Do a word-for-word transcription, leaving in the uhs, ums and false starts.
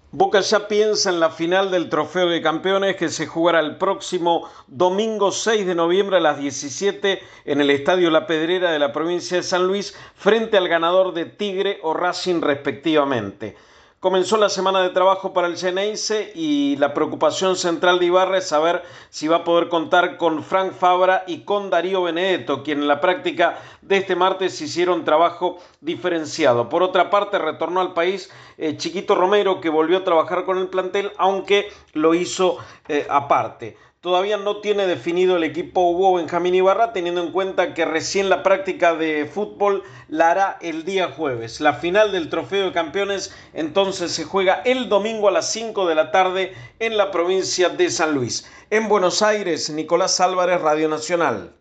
Boca ya piensa en la final del Trofeo de Campeones que se jugará el próximo domingo seis de noviembre a las diecisiete en el Estadio La Pedrera de la provincia de San Luis frente al ganador de Tigre o Racing respectivamente. Comenzó la semana de trabajo para el Xeneize y la preocupación central de Ibarra es saber si va a poder contar con Frank Fabra y con Darío Benedetto, quien en la práctica de este martes hicieron trabajo diferenciado. Por otra parte, retornó al país eh, Chiquito Romero, que volvió a trabajar con el plantel, aunque lo hizo eh, aparte. Todavía no tiene definido el equipo Hugo Benjamín Ibarra, teniendo en cuenta que recién la práctica de fútbol la hará el día jueves. La final del Trofeo de Campeones entonces se juega el domingo a las cinco de la tarde en la provincia de San Luis. En Buenos Aires, Nicolás Álvarez, Radio Nacional.